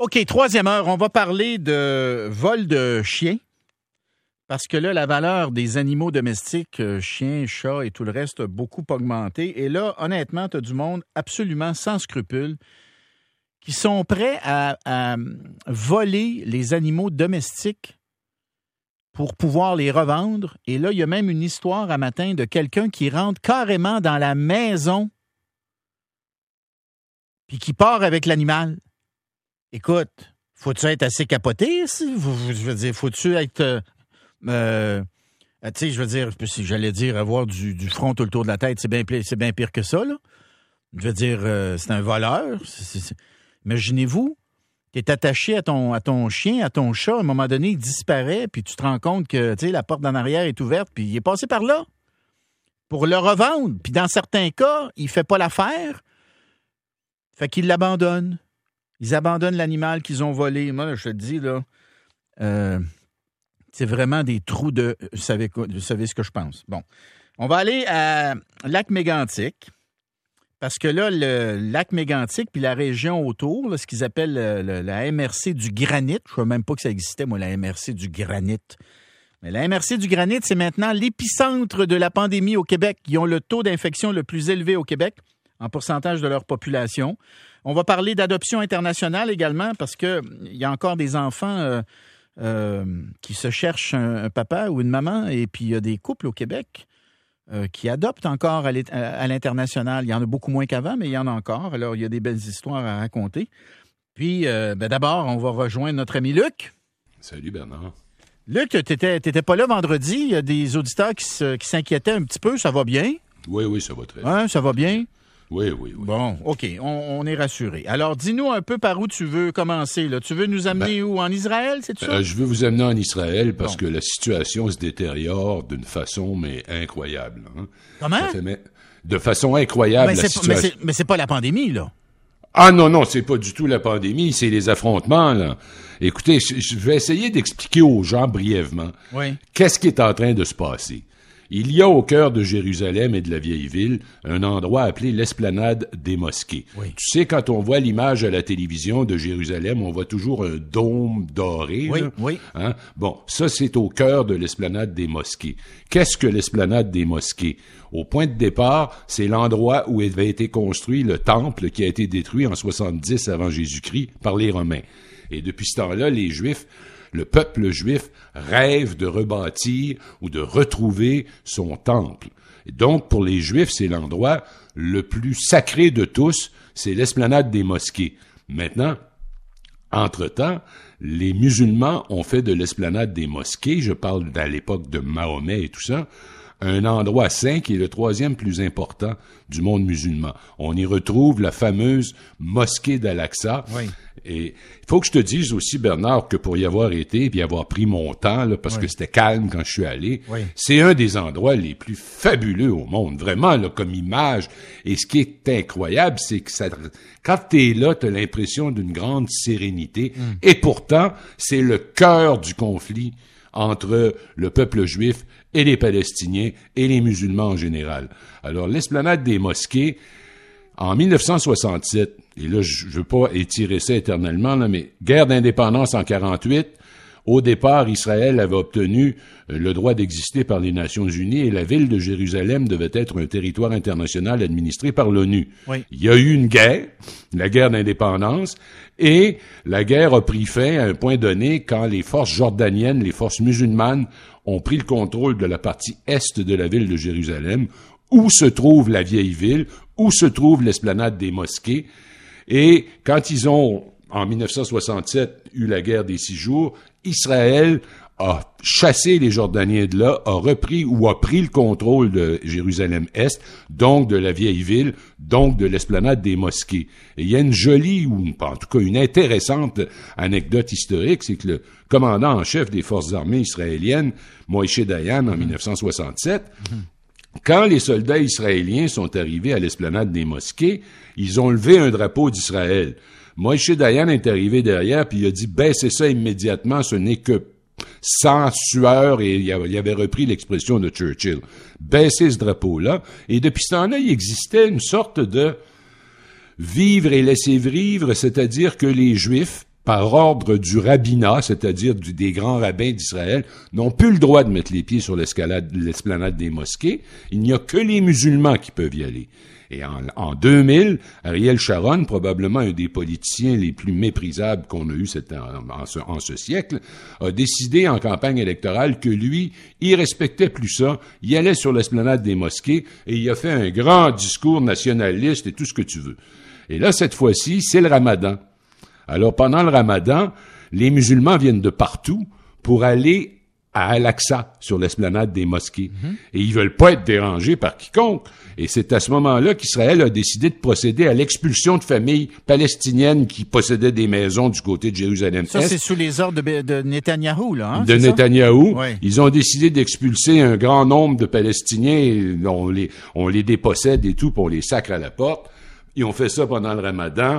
OK, troisième heure, on va parler de vol de chiens. Parce que là, la valeur des animaux domestiques, chiens, chats et tout le reste, a beaucoup augmenté. Et là, honnêtement, tu as du monde absolument sans scrupules qui sont prêts à voler les animaux domestiques pour pouvoir les revendre. Et là, il y a même une histoire à matin de quelqu'un qui rentre carrément dans la maison puis qui part avec l'animal. Écoute, faut-tu être assez capoté? Je veux dire, faut-tu être... tu sais, je veux dire, si j'allais dire avoir du front tout le tour de la tête, c'est bien pire que ça, là. Je veux dire, c'est un voleur. Imaginez-vous, tu es attaché à ton chien, à ton chat, à un moment donné, il disparaît, puis tu te rends compte que, tu sais, la porte d'en arrière est ouverte, puis il est passé par là pour le revendre. Puis dans certains cas, il fait pas l'affaire, fait qu'ils l'abandonnent. Ils abandonnent l'animal qu'ils ont volé. Moi, je te dis, là, c'est vraiment des trous de... Vous savez ce que je pense. Bon, on va aller à Lac-Mégantic, parce que là, le Lac-Mégantic puis la région autour, là, ce qu'ils appellent la MRC du Granit, je ne savais même pas que ça existait, moi, la MRC du Granit. Mais la MRC du Granit, c'est maintenant l'épicentre de la pandémie au Québec. Ils ont le taux d'infection le plus élevé au Québec en pourcentage de leur population. On va parler d'adoption internationale également, parce qu'il y a encore des enfants... qui se cherchent un papa ou une maman, et puis il y a des couples au Québec qui adoptent encore à l'international. Il y en a beaucoup moins qu'avant, mais il y en a encore. Alors, il y a des belles histoires à raconter. Puis, d'abord, on va rejoindre notre ami Luc. Salut, Bernard. Luc, t'étais pas là vendredi. Il y a des auditeurs qui s'inquiétaient un petit peu. Ça va bien? Oui, ça va très bien. Hein, ça va bien? Oui. Bon, OK, on est rassurés. Alors, dis-nous un peu par où tu veux commencer, là. Tu veux nous amener où? En Israël, c'est ça? Je veux vous amener en Israël parce que la situation se détériore d'une façon, mais incroyable. Hein? Comment? De façon incroyable, la situation... Mais c'est pas la pandémie, là. Ah non, c'est pas du tout la pandémie, c'est les affrontements, là. Écoutez, je vais essayer d'expliquer aux gens brièvement qu'est-ce qui est en train de se passer. Il y a au cœur de Jérusalem et de la vieille ville un endroit appelé l'esplanade des mosquées. Oui. Tu sais, quand on voit l'image à la télévision de Jérusalem, on voit toujours un dôme doré. Oui, là. Oui. Hein? Bon, ça, c'est au cœur de l'esplanade des mosquées. Qu'est-ce que l'esplanade des mosquées? Au point de départ, c'est l'endroit où avait été construit le temple qui a été détruit en 70 avant Jésus-Christ par les Romains. Et depuis ce temps-là, les Juifs... Le peuple juif rêve de rebâtir ou de retrouver son temple. Et donc, pour les Juifs, c'est l'endroit le plus sacré de tous, c'est l'esplanade des mosquées. Maintenant, entre-temps, les musulmans ont fait de l'esplanade des mosquées, je parle à l'époque de Mahomet et tout ça, un endroit saint qui est le troisième plus important du monde musulman. On y retrouve la fameuse mosquée d'Al-Aqsa. Oui. Et il faut que je te dise aussi, Bernard, que pour y avoir été et y avoir pris mon temps, là, parce que c'était calme quand je suis allé, c'est un des endroits les plus fabuleux au monde, vraiment, là, comme image. Et ce qui est incroyable, c'est que quand t'es là, t'as l'impression d'une grande sérénité. Et pourtant, c'est le cœur du conflit entre le peuple juif et les Palestiniens et les musulmans en général. Alors, l'esplanade des mosquées, en 1967, et là, je veux pas étirer ça éternellement, là, mais guerre d'indépendance en 48, au départ, Israël avait obtenu le droit d'exister par les Nations Unies et la ville de Jérusalem devait être un territoire international administré par l'ONU. Oui. Il y a eu une guerre, la guerre d'indépendance, et la guerre a pris fin à un point donné quand les forces jordaniennes, les forces musulmanes, ont pris le contrôle de la partie est de la ville de Jérusalem, où se trouve la vieille ville, où se trouve l'esplanade des mosquées. Et quand ils ont, en 1967, eu la guerre des 6 jours, Israël a chassé les Jordaniens de là, a repris ou a pris le contrôle de Jérusalem-Est, donc de la vieille ville, donc de l'esplanade des mosquées. Et il y a une jolie, ou en tout cas une intéressante anecdote historique, c'est que le commandant en chef des forces armées israéliennes, Moïse Dayan, en 1967, quand les soldats israéliens sont arrivés à l'esplanade des mosquées, ils ont levé un drapeau d'Israël. Moïse Dayan est arrivé derrière, puis il a dit « baissez ça immédiatement, ce n'est que sans sueur », et il avait repris l'expression de Churchill. Baissez ce drapeau-là. Et depuis ce temps-là, il existait une sorte de vivre et laisser vivre, c'est-à-dire que les Juifs par ordre du rabbinat, c'est-à-dire des grands rabbins d'Israël, n'ont plus le droit de mettre les pieds sur l'esplanade des mosquées. Il n'y a que les musulmans qui peuvent y aller. Et en 2000, Ariel Sharon, probablement un des politiciens les plus méprisables qu'on a eu en ce siècle, a décidé en campagne électorale que lui, il respectait plus ça, il allait sur l'esplanade des mosquées et il a fait un grand discours nationaliste et tout ce que tu veux. Et là, cette fois-ci, c'est le Ramadan. Alors, pendant le Ramadan, les musulmans viennent de partout pour aller à Al-Aqsa, sur l'esplanade des mosquées. Et ils veulent pas être dérangés par quiconque. Et c'est à ce moment-là qu'Israël a décidé de procéder à l'expulsion de familles palestiniennes qui possédaient des maisons du côté de Jérusalem-Est. Ça, c'est sous les ordres de Netanyahou, là, hein? De Netanyahou. Oui. Ils ont décidé d'expulser un grand nombre de Palestiniens. On les dépossède et tout, puis on les sacre à la porte. Ils ont fait ça pendant le Ramadan.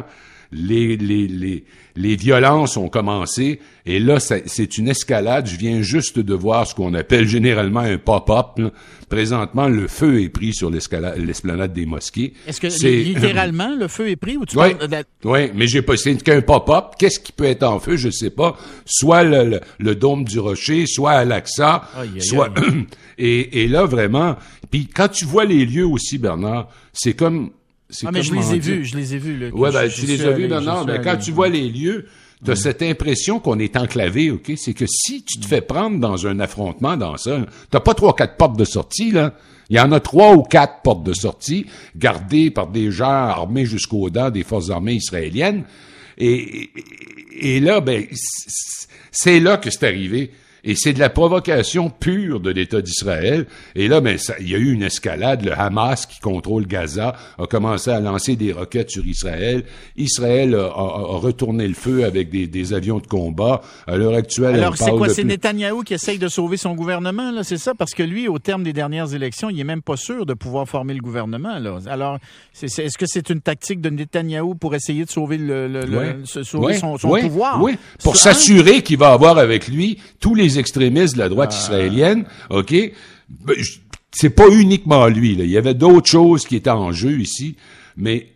Les violences ont commencé et là, c'est une escalade. Je viens juste de voir ce qu'on appelle généralement un pop-up. Là. Présentement, le feu est pris sur l'esplanade des mosquées. Est-ce que littéralement, le feu est pris ou tu parles de la... Oui, mais j'ai pas, c'est qu'un pop-up. Qu'est-ce qui peut être en feu? Je sais pas. Soit le dôme du Rocher, soit Al-Aqsa, soit... et là, vraiment... Puis quand tu vois les lieux aussi, Bernard, c'est comme... mais je les ai vus. Oui, tu les as vus, non, mais quand tu vois les lieux, tu as cette impression qu'on est enclavé, OK? C'est que si tu te fais prendre dans un affrontement dans ça, t'as pas 3-4 portes de sortie, là. Il y en a 3 ou 4 portes de sortie, gardées par des gens armés jusqu'aux dents des forces armées israéliennes. Et là, c'est là que c'est arrivé. Et c'est de la provocation pure de l'État d'Israël. Et là, il y a eu une escalade. Le Hamas, qui contrôle Gaza, a commencé à lancer des roquettes sur Israël. Israël a retourné le feu avec des avions de combat. À l'heure actuelle, alors, c'est quoi? C'est Netanyahou qui essaye de sauver son gouvernement, là? C'est ça? Parce que lui, au terme des dernières élections, il est même pas sûr de pouvoir former le gouvernement, là. Alors, est-ce que c'est une tactique de Netanyahou pour essayer de sauver son pouvoir? Oui, pour s'assurer qu'il va avoir avec lui tous les extrémistes de la droite israélienne, OK? C'est pas uniquement lui, là. Il y avait d'autres choses qui étaient en jeu ici, mais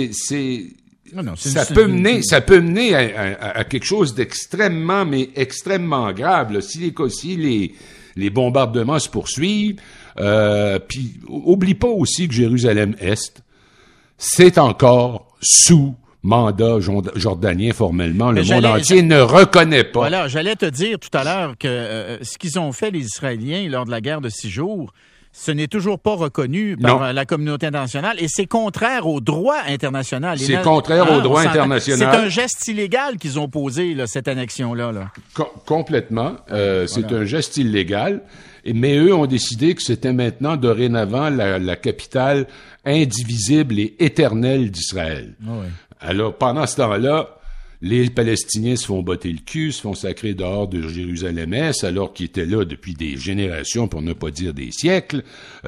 ça peut mener à quelque chose d'extrêmement, mais extrêmement grave, là. Si les bombardements se poursuivent, puis oublie pas aussi que Jérusalem-Est, c'est encore sous mandat jordanien formellement. Le monde entier ne reconnaît pas. Voilà, j'allais te dire tout à l'heure que ce qu'ils ont fait, les Israéliens, lors de la guerre de 6 jours, ce n'est toujours pas reconnu par la communauté internationale et c'est contraire au droit international. C'est contraire au droit international. C'est un geste illégal qu'ils ont posé, là, cette annexion-là. Là. Complètement. C'est un geste illégal. Mais eux ont décidé que c'était maintenant, dorénavant, la capitale indivisible et éternelle d'Israël. Oh oui. Alors, pendant ce temps-là, les Palestiniens se font botter le cul, se font sacrer dehors de Jérusalem-Est, alors qu'ils étaient là depuis des générations, pour ne pas dire des siècles.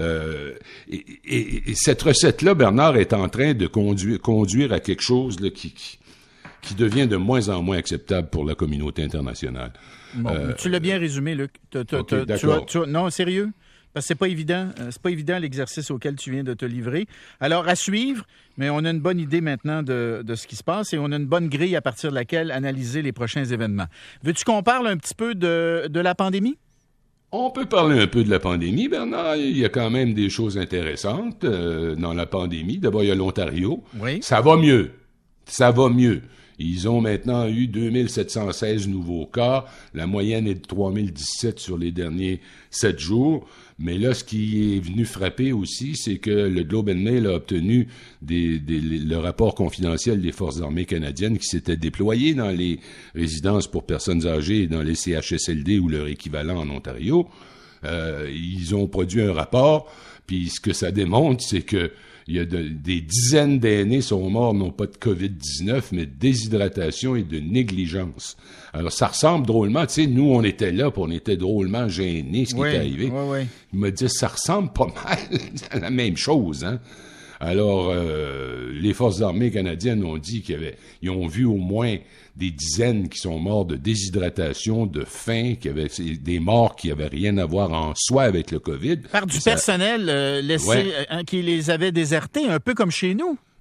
Et cette recette-là, Bernard, est en train de conduire à quelque chose là, qui devient de moins en moins acceptable pour la communauté internationale. Bon, tu l'as bien résumé, Luc. Okay, d'accord. Non, sérieux? Parce que c'est pas évident l'exercice auquel tu viens de te livrer. Alors, à suivre, mais on a une bonne idée maintenant de ce qui se passe et on a une bonne grille à partir de laquelle analyser les prochains événements. Veux-tu qu'on parle un petit peu de la pandémie? On peut parler un peu de la pandémie, Bernard. Il y a quand même des choses intéressantes dans la pandémie. D'abord, il y a l'Ontario. Oui. Ça va mieux. Ils ont maintenant eu 2716 nouveaux cas. La moyenne est de 3017 sur les derniers 7 jours. Mais là, ce qui est venu frapper aussi, c'est que le Globe and Mail a obtenu le rapport confidentiel des Forces armées canadiennes qui s'étaient déployées dans les résidences pour personnes âgées et dans les CHSLD ou leur équivalent en Ontario. Ils ont produit un rapport, puis ce que ça démontre, c'est que il y a des dizaines d'aînés sont morts, non pas de COVID-19, mais de déshydratation et de négligence. Alors, ça ressemble drôlement, tu sais, nous, on était là, puis on était drôlement gênés, ce qui est arrivé. Oui. Il m'a dit, ça ressemble pas mal à la même chose, hein. Alors, les Forces armées canadiennes ont dit ils ont vu au moins des dizaines qui sont morts de déshydratation, de faim, des morts qui n'avaient rien à voir en soi avec le COVID. Par du personnel qui les avait désertés, un peu comme chez nous.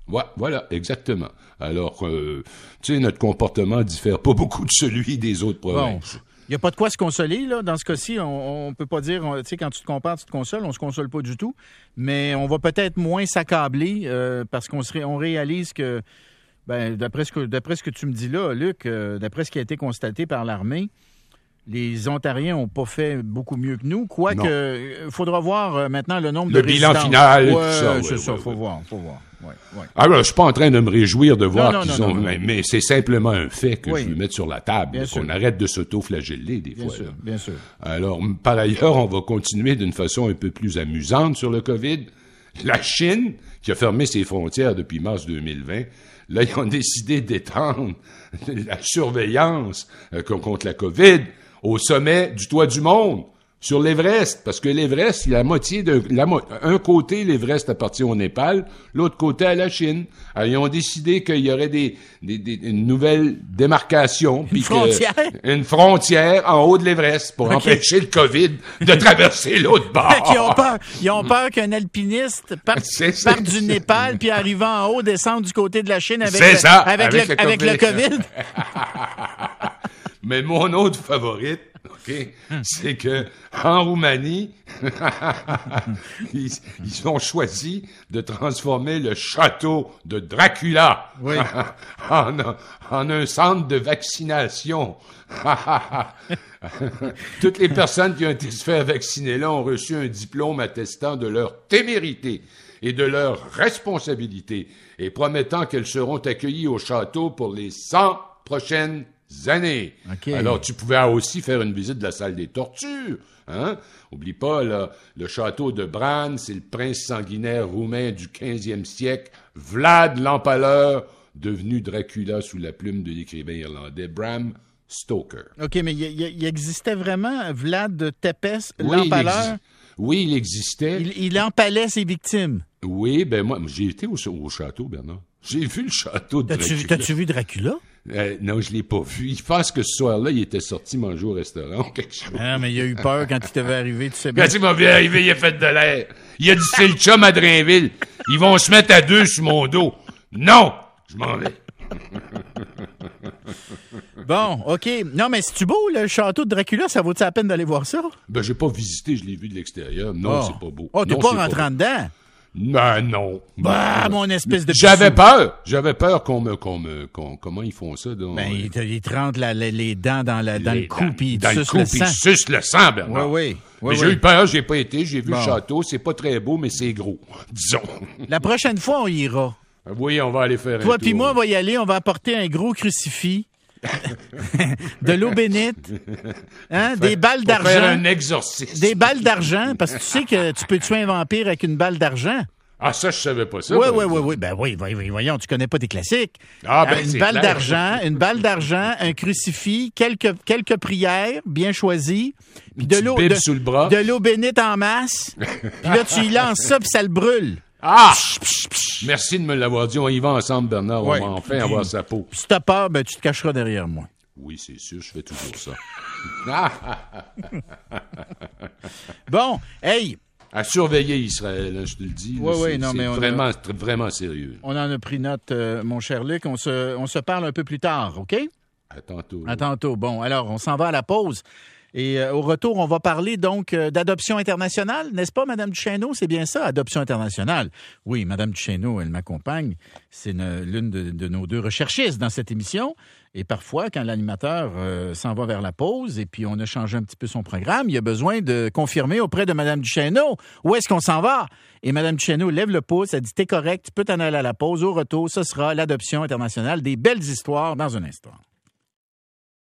Ouais, voilà, exactement. Alors, tu sais, notre comportement diffère pas beaucoup de celui des autres provinces. Bon. Il n'y a pas de quoi se consoler, là. Dans ce cas-ci, on peut pas dire, tu sais, quand tu te compares, tu te consoles, on se console pas du tout. Mais on va peut-être moins s'accabler parce on réalise que, d'après ce que tu me dis là, Luc, d'après ce qui a été constaté par l'armée, les Ontariens n'ont pas fait beaucoup mieux que nous. Quoique, il faudra voir maintenant le nombre de bilan résidences. final, Ouais, tout ça. c'est ça, faut ouais. voir. Ouais. Alors, je suis pas en train de me réjouir de voir Non, qu'ils ont... Mais c'est simplement un fait que je veux mettre sur la table. Bien sûr. Qu'on arrête de s'auto-flageller des fois. Bien sûr. Alors, par ailleurs, on va continuer d'une façon un peu plus amusante sur le COVID. La Chine, qui a fermé ses frontières depuis mars 2020, là, ils ont décidé d'étendre la surveillance contre la COVID au sommet du toit du monde, sur l'Everest, parce que l'Everest, la moitié un côté, l'Everest appartient au Népal, l'autre côté à la Chine. Alors, ils ont décidé qu'il y aurait une nouvelle démarcation. Une frontière en haut de l'Everest pour empêcher le COVID de traverser l'autre bord. Ils ont peur qu'un alpiniste parte du Népal puis arrivant en haut, descende du côté de la Chine avec le COVID. Mais mon autre favorite, c'est que en Roumanie, ils ont choisi de transformer le château de Dracula en un centre de vaccination. Toutes les personnes qui ont été se faire vacciner là ont reçu un diplôme attestant de leur témérité et de leur responsabilité et promettant qu'elles seront accueillies au château pour les 100 prochaines années. Okay. Alors, tu pouvais aussi faire une visite de la salle des tortures. Hein? Oublie pas, là, le château de Bran, c'est le prince sanguinaire roumain du 15e siècle, Vlad l'Empaleur, devenu Dracula sous la plume de l'écrivain irlandais Bram Stoker. OK, mais il existait vraiment Vlad de Tepes, l'Empaleur? Oui, il existait. Il empalait ses victimes. Oui, moi, j'ai été au château, Bernard. J'ai vu le château de Dracula. T'as-tu vu Dracula? Non, je l'ai pas vu. Je pense que ce soir-là, il était sorti manger au restaurant ou quelque chose. Ah, mais il a eu peur quand il t'avait arrivé, tu sais bien. Quand il m'a vu arriver, il a fait de l'air. Il a dit, c'est le chum à Drainville. Ils vont se mettre à deux sur mon dos. Non! Je m'en vais. Bon, OK. Non, mais c'est-tu beau, le château de Dracula? Ça vaut-tu la peine d'aller voir ça? J'ai pas visité, je l'ai vu de l'extérieur. Non, c'est pas beau. Oh, t'es pas rentré dedans? Non. Mon espèce de... J'avais peur comment ils font ça? Donc, ils te rentrent les dents dans le cou, puis ils sucent le sang, Bernard. Oui. J'ai eu peur, j'ai pas été, j'ai vu le château. C'est pas très beau, mais c'est gros, disons. La prochaine fois, on y ira. Oui, on va aller faire un tour. Toi puis moi, on va y aller, on va apporter un gros crucifix. De l'eau bénite, des balles d'argent. Faire un exorcisme. Des balles d'argent, parce que tu sais que tu peux tuer un vampire avec une balle d'argent. Ah, ça, je savais pas ça. Oui. Ben oui, voyons, tu connais pas tes classiques. Une balle d'argent, un crucifix, quelques prières bien choisies, puis sous le bras. de l'eau bénite en masse. Puis là, tu y lances ça, puis ça le brûle. Ah! Merci de me l'avoir dit. On y va ensemble, Bernard. On va enfin avoir sa peau. Si t'as peur, tu te cacheras derrière moi. Oui, c'est sûr. Je fais toujours ça. Bon, hey! À surveiller Israël, hein, je te le dis. C'est vraiment sérieux. On en a pris note, mon cher Luc. On se parle un peu plus tard, OK? À tantôt. À tantôt. Bon, alors, on s'en va à la pause. Et au retour, on va parler donc d'adoption internationale, n'est-ce pas, Mme Duchesneau? C'est bien ça, adoption internationale. Oui, Mme Duchesneau, elle m'accompagne. C'est l'une de nos deux recherchistes dans cette émission. Et parfois, quand l'animateur s'en va vers la pause et puis on a changé un petit peu son programme, il y a besoin de confirmer auprès de Mme Duchesneau où est-ce qu'on s'en va. Et Mme Duchesneau lève le pouce, elle dit « T'es correct, tu peux t'en aller à la pause. » Au retour, ce sera l'adoption internationale, des belles histoires dans un instant.